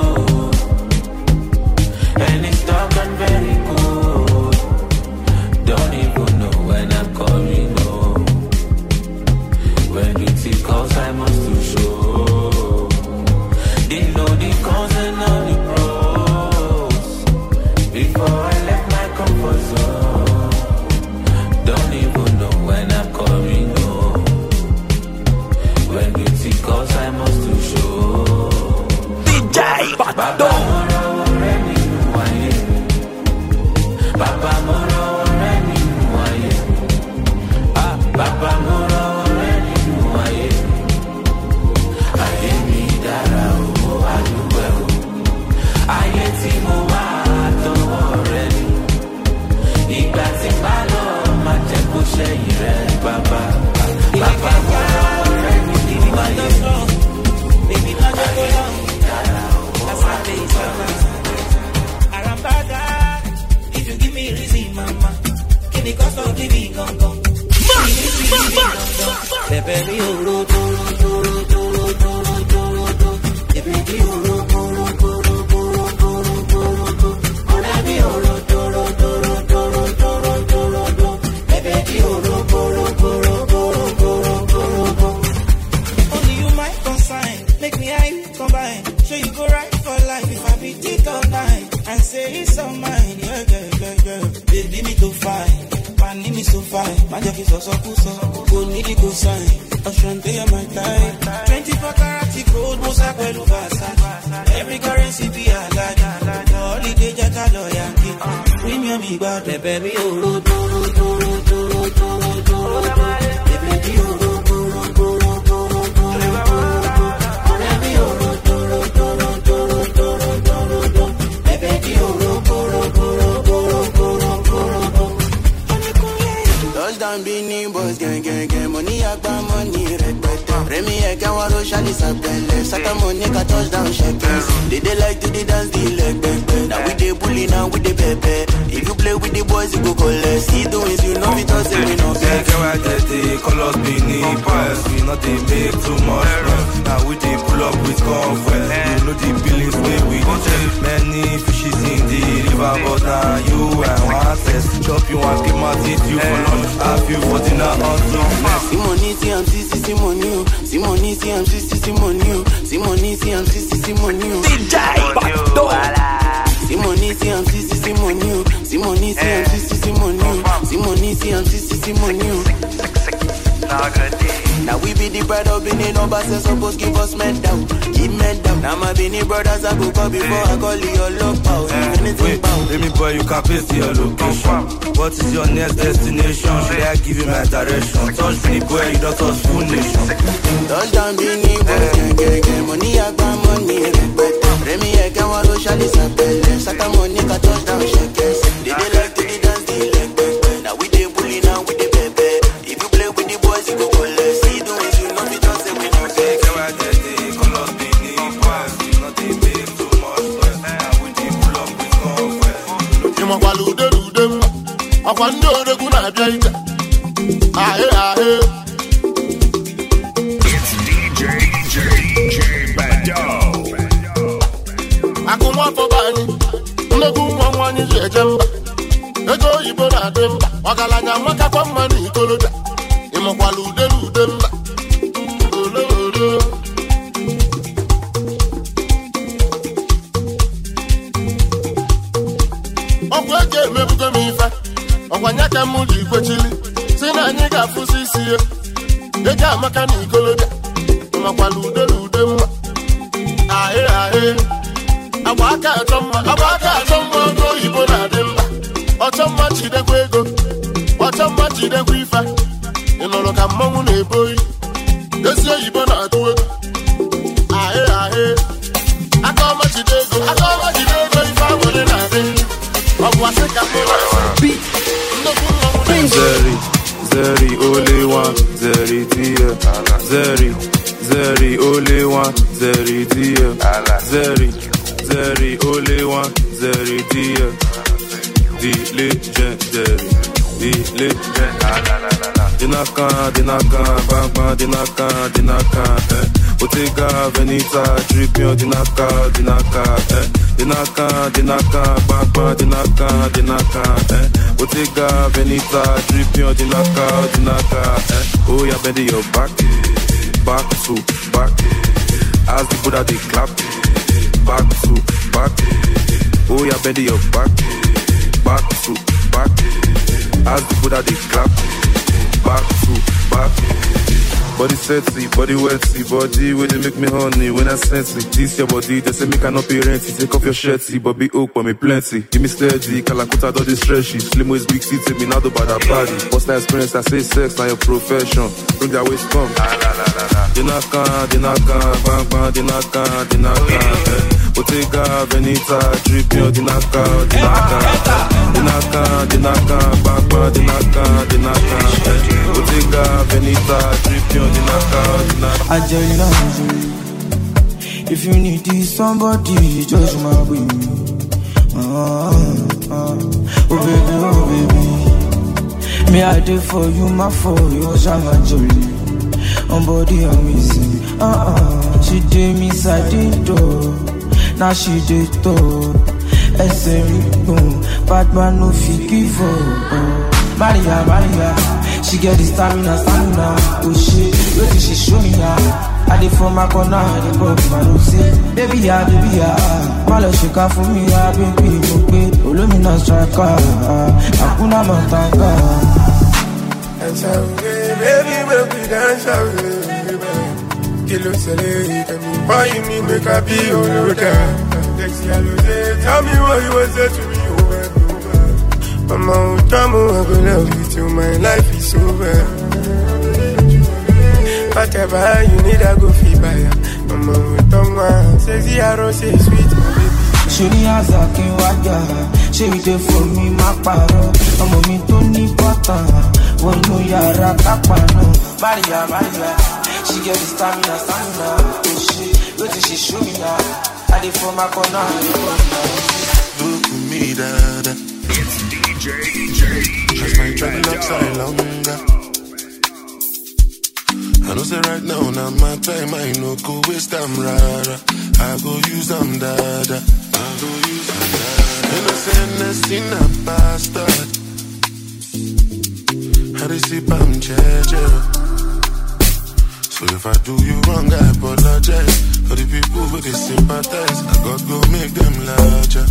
Speaker 2: road, and it's dark and very cold. Don't even know when I'm coming home. When you see calls, I must to show. They know the cons and all the before I left my comfort zone. Don't even know when I'm coming home. When beauty calls, I must to show. D J Bado. Papa Moro already knew I am. Ah, Papa Moro already knew I am. I didn't need that. Oh, I do well. I get him over. Ìgbà tí bá lọ máa jẹ́ kó ṣẹ́yìn rẹ̀ bàbá. Bàbá wọ́n ọ̀rẹ́ mi ní wáyé. Bébí lọ́jọ́ tó lọ, lásàbẹ̀ ìjọba. Àràmbádá, if you give me reason, mama, kí ni cost of living gangan? Bẹ̀bẹ̀ mi ò ro tóró tóró tóró tóró tóró tó. Bẹ̀bẹ̀ mi ò ro tóró tóró tóró tóró tóró tó. Ọ̀rẹ́ mi ò ro tóró tóró. Only you might consign, make me eye combine. Sure you go right for life if I beat it all night. And say it's all mine, yeah, yeah, yeah, yeah. Baby me to find, man me so fine. Man just is so cool, so go need it go sign. Ocean day my time. Twenty-four karat gold, most I will Versace. Every currency be a lot. Holiday jack a lawyer. Premium me bad, baby oh ro ro ro ro ro ro ro ro. Baby oh ro ro ro ro ro ro ro. Baby oh ro ro ro ro ro ro ro ro. down Beanie Boys, gang, gang, gang. Money, I got money, red, red. Remy, I can't want to shally, sapele. Sata money, got touchdown, shakers. They, they like to the dance, the leg, back, back. Now we they bully, now we they pepe. If you play with the boys, you go collect. See the wins, you know, because they will not get.
Speaker 20: Can I get the colors, Beanie Boys? We not they make too much noise. Now we they pull up with comfort. You know the billings way we take. Many fishes in the river, but now you and one test. Chop you and keep my teeth, you for lunch. Have you for dinner on top.
Speaker 2: Simoni, see I'm C C Simoni. Simoni, see I'm C C Simoni. Simoni, see I'm C C Simoni. D J Bato. Simoni, see I'm C C Simoni. Simoni, see I'm C C Simoni. Simoni, see I'm C C Simoni. Now we be the bride of Benin numbers, say suppose give us men down, give men down. Now my Benin brothers I go call before I call you your love power. Anything power.
Speaker 20: Baby boy, you can paste your location. What is your next destination? Should I give you my direction? Touch me boy, you don't touch full nation.
Speaker 2: Touchdown Benin boys, gang gang gang. Money I got money, respect. Remy I can't want to shally sapele. Sata money got touchdown shakers. They they like to the dance, the leg back. Now we they bully, now we they pepe. If you play with the boys, you go collect.
Speaker 9: It's D J J J Bado.
Speaker 13: I come up for Bani. No good one one is a jump. The go you put a dim. Wagalanya Maka from money. Koloda. Imokwalu de Ludemba. Ogweke mebugo mifa. Ogwanyaka mudi kwechili. Sina nyika fusisi. Ega maka ni Koloda. Imokwalu de Ludemba. Ahe ahe. Abaka chomma, abaka chomma go ibo na demba. Ochomma chide kwego. Ochomma chide kwifa. Inolo ka mmanwu na eboyi. Esi ibo na atuwe. Ahe ahe. Akoma chide go, akoma chide go ifa wole na de. Ogwa seka mola. Beat.
Speaker 20: Zeri, Zeri, only one, Zeri, dear. Zeri, Zeri, only one, Zeri, dear. Zeri, Zeri, only one, Zeri, dear. The legendary, the legendary. Dinaka, dinaka, bang bang, dinaka, dinaka, eh. Bottega Veneta, drip your dinaka, dinaka, eh. Dinaka, dinaka, bang bang, dinaka, dinaka, eh. Bottega Veneta, drip your dinaka, dinaka, eh. Oh yeah, bend your back, back to back. As the Buddha they clap, back to back. Oh yeah, bend your back, back to back. As the Buddha they clap, back to back. Body sexy, body wetty, body when they make me honey. When I sense it, this your body, they say me cannot be renty. Take off your shirty, but be oak, but me plenty. Give me steady, Kalakuta do this stretchy. Slim waist, big city, me not about that body. What's that experience? I say sex, now your profession. Bring that waist, come. Dinaka, dinaka, bang bang, dinaka, dinaka. Bottega Veneta, drip your dinaka, dinaka. Dinaka, dinaka, bang bang, dinaka, dinaka. Bottega Veneta, drip your dinaka, dinaka.
Speaker 2: Angelina, if you need this somebody, just my baby. Ah, ah. Oh baby, oh baby. Me I do for you, my for you, Shama Jolie. On body amazing. Ah ah. She did me side door. Now she did door. S M boom. Bad man no fit give up. Maria, Maria. She get the stamina, stamina. Oh shit, wait till she show me how. I did for my corner, I did pop my nose. Baby, yeah, baby, yeah. Malo shika for me, yeah, baby, baby. Olumina striker, Akuna Matanga.
Speaker 21: Dance away, baby, baby, dance away, baby. Kilo Sele, tell me why you mean make a be over there. Lexi, tell me what you was there to me over and over. Mama, tell me I'm gonna love you till my life is over. Whatever you need, I go feel by ya. Mama, don't want sexy, I don't say sweet, my baby.
Speaker 2: She ni azakin waja. She dey for me, my paro. Ọmọ mi tó ní bọ́tà. One no yara kapano. Maria, Maria. She get the stamina, stamina. Oh shit, what did she show me now? I did for my corner.
Speaker 13: Look at me, dada.
Speaker 9: It's D J E J.
Speaker 13: As my travel upside longer. I know say right now, now my time, I no go waste time, rara. I go use them, dada. I go use them, dada. Innocent, in a bastard. How they see I'm judge. So if I do you wrong, I apologize. For the people who they sympathize, I got go make them larger.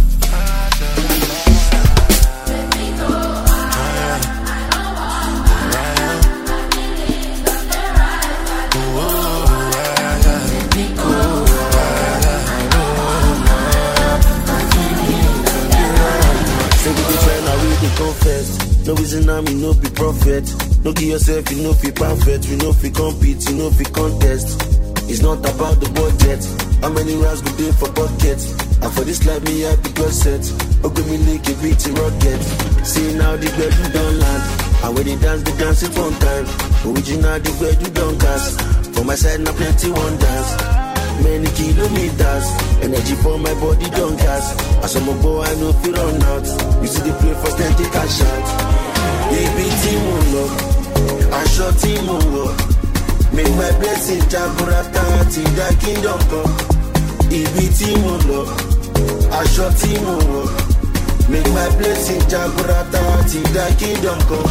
Speaker 3: No reason I'm no be prophet. No give yourself, you know fi perfect. We know fi compete, you know fi contest. It's not about the budget. How many rounds go there for bucket? And for this life, me happy God set. Okay, me lick it, beat it, rocket. See now the bed you don't land. And when they dance, they dance it one time. Original the bed you don't cast. For my side, now plenty one dance. Many kilometers, energy for my body don't gas. As I'm a boy, I know feel run out. You see the play first, then take a shot. Baby, team up, I shot team up. Make my blessing, Jaburata, till the kingdom come. Baby, team up, I shot team up. Make my blessing, Jaburata, till the kingdom come.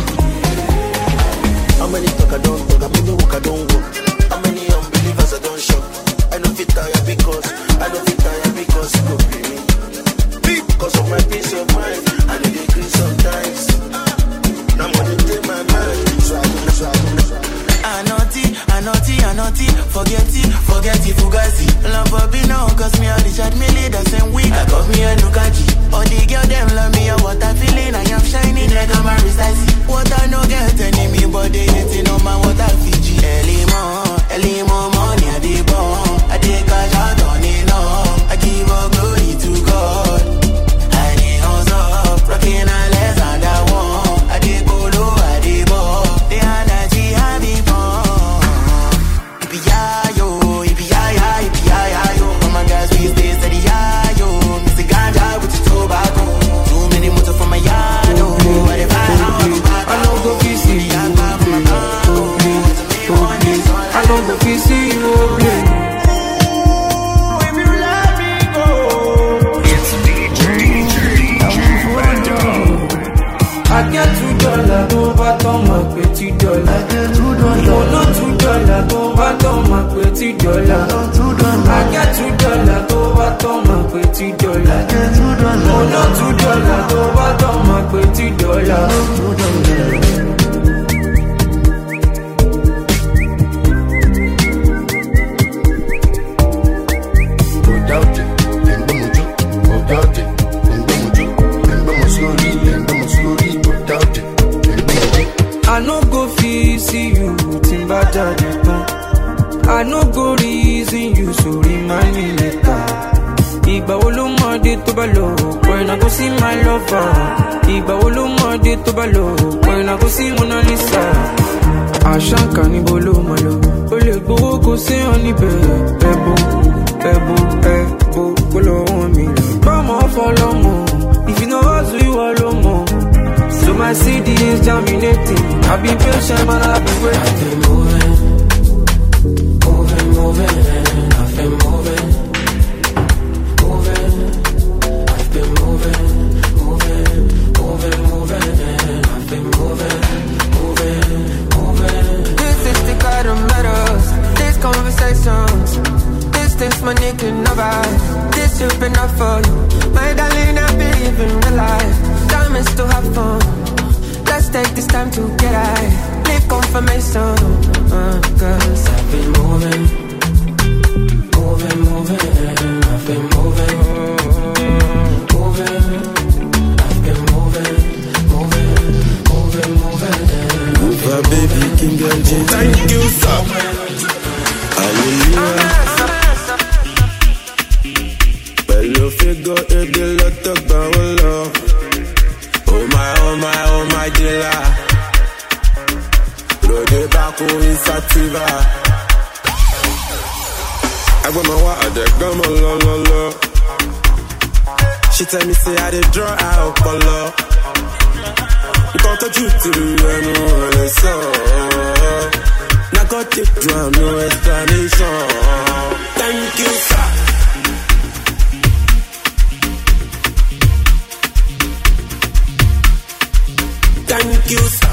Speaker 3: How many talk I don't talk, how many walk I don't walk. How many unbelievers I don't shock. I don't fit tired because I don't fit tired because it could be me. Because of my peace of mind, I need a green sometimes. Now I'm gonna take my mind. So I go, so I go, so I go.
Speaker 2: I naughty, I naughty, I naughty. Forget it, forget it, fugazi. Love for me now, cause me a Richard Mille, the same week. I got me a Nukaji. All the girl them love me, or what I'm feeling. I am shining like I'm a Rizzi. What I no get enemy, but they hating on my water Fiji. Early more, early more money, I dey born. I dey cash out on it now. I give all glory to God. I dey hustle, rocking a less and I want. I dey go low, I dey ball. They are that G I be born. Ipi ya yo, ipi ya ya, ipi ya ya yo. All my guys we stay steady ya yo. Mister Ganja with the tobacco. Too many motor from my yard yo. What if I I don't go busy. I don't go busy. I get two dollars over to my pretty dollar. I get two dollars. Oh no, two dollars over to my pretty dollar. I get two dollars over to my pretty dollar. I get two dollars. Oh no, two dollars over to my pretty dollar. Two dollars.
Speaker 3: Without it, and the mojo, without it, and the mojo, and the slowly, and the slowly, without it, and the mojo.
Speaker 2: I no go feel see you, timba daddy. I no go reason you, so remind me later. Igba wo lo mo de to ba lo, when I go see my lover. Igba wo lo mo de to ba lo, when I go see Mona Lisa. Ashanka ni bolo malo, o le gbowo ko se on níbẹ̀. Ebo, ebo, ebo, bolo on mi. Mama follow mo, if you know hustle you alone mo. So my C D is germinating. I've been patient, man, I've been waiting. I've been moving, moving, moving. I've been moving, moving. I've been moving, moving, moving, moving. I've been moving, moving, moving. This is the kind of matters. These conversations. This things my nigga never. This you've been up for you. My darling, I believe in real life. Time is to have fun. Let's take this time to get high. Need confirmation. Uh, Cause I've been moving, moving, moving. I've been moving, moving. I've been moving, moving, moving, moving.
Speaker 3: Move her, baby, King Girl J. Thank you, sir. Hallelujah. Bello figure, et de l'autre barolo. Oh my, oh my, oh my dealer.
Speaker 1: You're the back in Sativa. I want my water, the gum, la la la. She tell me, say, I did draw out color. You got to do to the know so. Now got it, draw no explanation. Thank you, sir. Thank you, sir.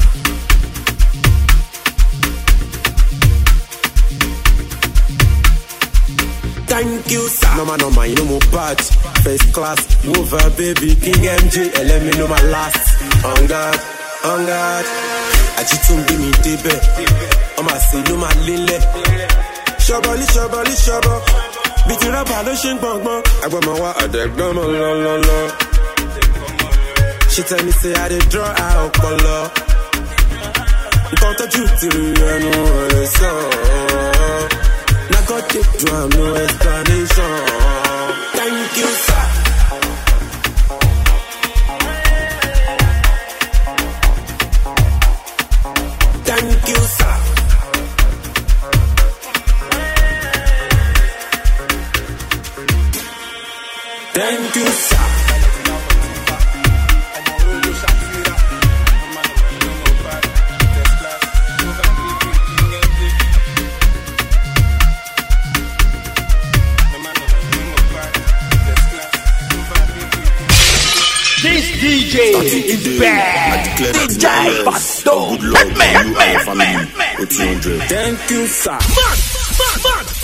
Speaker 1: Thank you, sir. No man, no man, you know my part. First class, over baby, King M J, and let me know my last. On God, on God. I just don't be me debe. I'm a say no my lile. Shabali, shabali, shabba. Beat it up, I don't shake bang bang. I got my water, the gum, la la la. She tell me, say, I did draw out color. You can't touch you till you know so. Now got it, draw no explanation. Thank you, sir. Thank you, sir. Thank you, sir.
Speaker 5: This D J is bad. D J Basto.
Speaker 1: Thank you, sir.